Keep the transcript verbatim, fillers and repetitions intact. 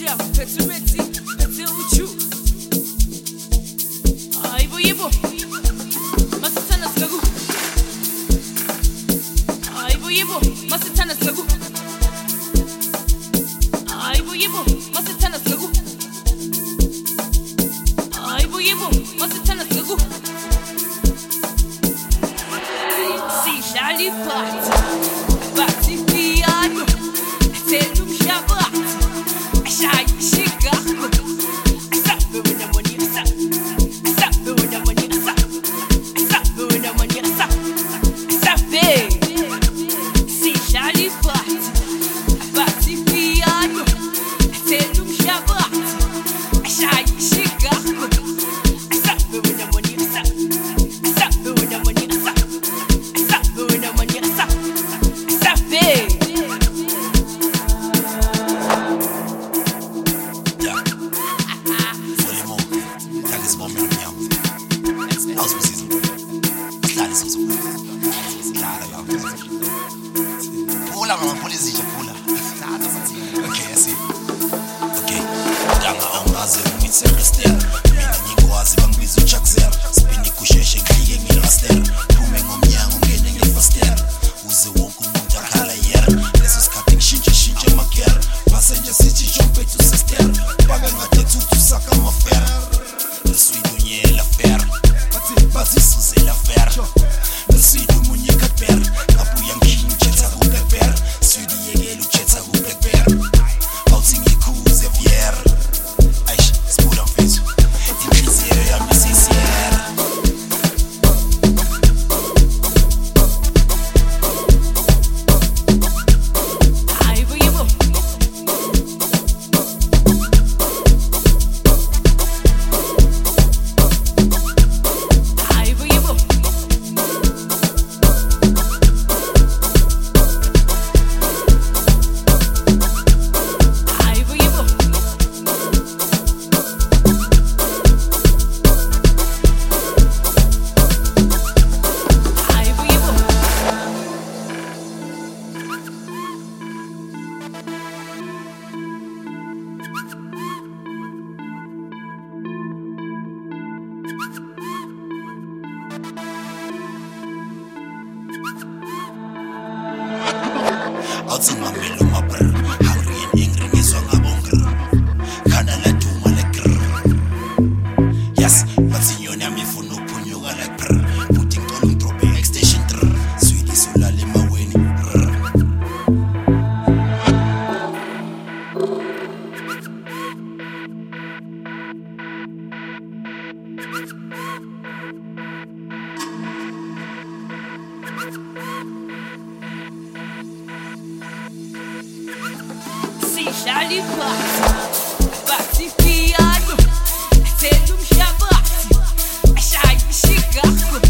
William, Petty Betty, Petty Uchu. Aibo Yebo, Masitana Slagu. Aibo Yebo, Masitana Slagu. Aibo Yebo, Masitana Slagu. Aibo Yebo, Masitana Slagu. Si Jali Party, Party Piano, Telum Shabat, Shai Chicago. I stop doing the money, I stop. I stop doing the money, I stop. I stop doing the money, I stop. I stop it. Si Jali Party, Party Piano, Telum Shabat, Shai Chicago. I stop doing the money, I stop. I stop doing the money, I stop. I stop doing the money, I stop. I stop it. Okay, I see. Okay, danga ongaze umitsembester. Mina ngikwazi bangibiza uJackser. Spini kusheshe ngike ngiraster. Phume ngomnyango ngene ngefaster. Uze wonke umuntu akhala yer. Leso sikhathi ngishintshe shintshe amagear. Passenger sithi jump to sister. Baka ngade tuthu saka mafer. Leswido nyela fer. Bathi bathi suze la fer. Leswido munyeka per. Kabuya ngichetha ku per. Swidi yekela uchetha ku per. Awuthi ngikhuze vier. Aish, spuda mfethu. Inhliziyo yami sisiyera. Aibo Yebo, Aibo Yebo, Aibo Yebo, Aibo Yebo. Awuthi ngamelo mabr. Hungry and angry ngizwa ngabonger. Khana la duma la grr. Yes, bathi nyoni yami ifuna ukuphunyuka like brr. Futhi ngicela ungidrope extension drr. Swidi sulala emaweni. Rrr. Si Jali Party, Party Piano, Telum Shabat, Shai Chicago.